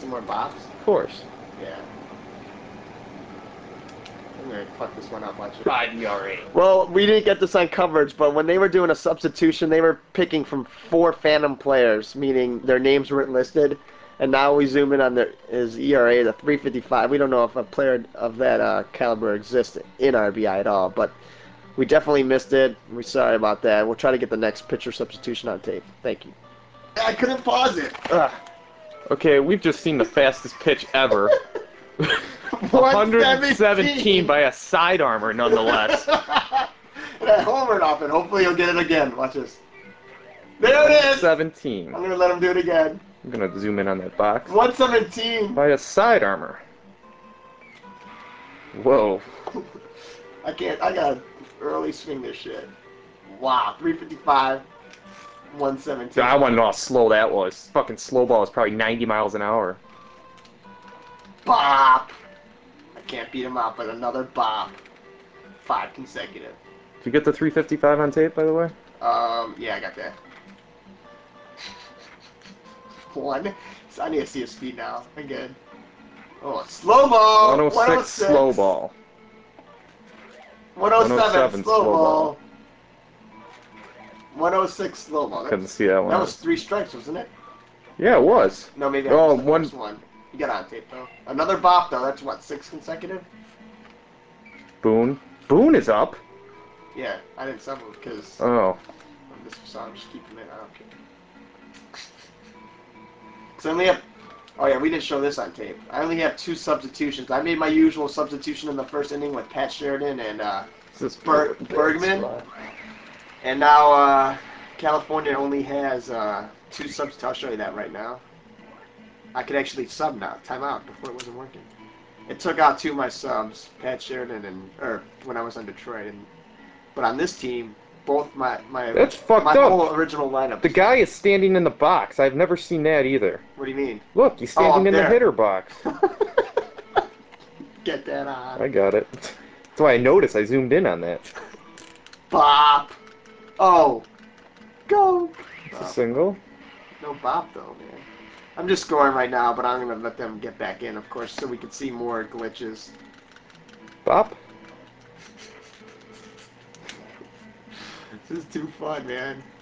some more bops? Of course. Yeah. I'm gonna fuck this one up, watch it. 5 ERA. Well, we didn't get this on coverage, but when they were doing a substitution, they were picking from 4 phantom players, meaning their names weren't listed. And now we zoom in on his ERA, the 3.55. We don't know if a player of that caliber exists in RBI at all, but we definitely missed it. We're sorry about that. We'll try to get the next pitcher substitution on tape. Thank you. I couldn't pause it. Ugh. Okay, we've just seen the fastest pitch ever. 117 by a side armor, nonetheless. And I homered off it. Hopefully he'll get it again. Watch this. There it is! 17. I'm gonna let him do it again. I'm gonna zoom in on that box. 117. By a side armor. Whoa. I gotta early swing this shit. Wow, 355, 117. I want to know how slow that was. Fucking slow ball is probably 90 miles an hour. Bop! I can't beat him out, but another bop. 5 consecutive. Did you get the 355 on tape, by the way? Yeah, I got that. 1. So I need to see his speed now. Again. Oh, slow ball! 106 slow ball. 107 slow ball. 106 slow ball. Couldn't see that one. That was 3 strikes, wasn't it? Yeah, it was. No, maybe that was the first one. You got it on tape, though. Another bop, though. That's, what, 6 consecutive? Boone. Boone is up. Yeah, I didn't sub him because Oh. of this song. Just keep him in. I don't care. Because I only have... Oh, yeah, we didn't show this on tape. I only have 2 substitutions. I made my usual substitution in the first inning with Pat Sheridan and Bergman. And now California only has 2 subs. I'll show you that right now. I could actually sub now. Timeout before it wasn't working. It took out 2 of my subs, Pat Sheridan or when I was on Detroit. But on this team, both my That's fucked up. whole original lineup. The guy is standing in the box. I've never seen that either. What do you mean? Look, he's standing in the there. hitter box. Get that on. I got it. That's why I noticed. I zoomed in on that. Bop. Oh. Go. It's a single. No bop, though, man. I'm just scoring right now, but I'm going to let them get back in, of course, so we can see more glitches. Bop. This is too fun, man.